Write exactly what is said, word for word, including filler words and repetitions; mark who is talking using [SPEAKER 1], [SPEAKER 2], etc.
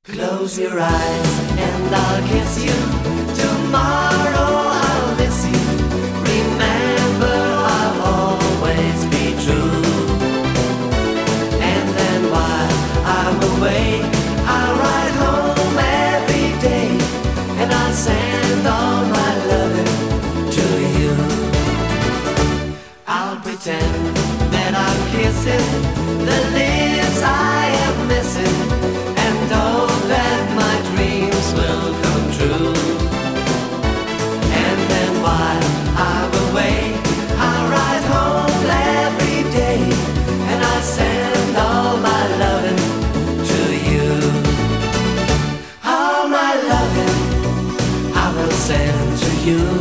[SPEAKER 1] Close your eyes and I'll kiss you. Tomorrow I'll miss you. Remember, I'll always be true. And then while I'm away, I'll ride home every day, and I'll send all my loving to you. I'll pretend that I'm kissing the lips I am missing, and hope that my dreams will come true. And then while I'm away, I'll ride home every day, and I'll send all my loving to you. All my loving I will send to you.